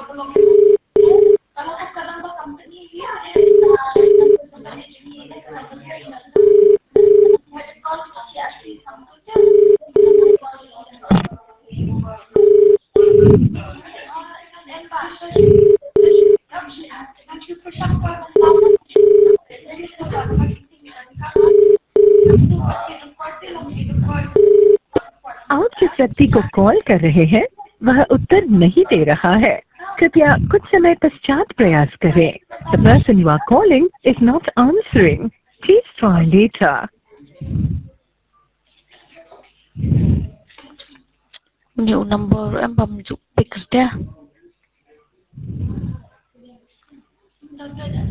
आप जिस व्यक्ति को कॉल कर रहे हैं वह उत्तर नहीं दे रहा है। कृपया कुछ समय पश्चात प्रयास करें। The person you are calling is not answering. Please try later. Nhiều number em bấm chụp picture.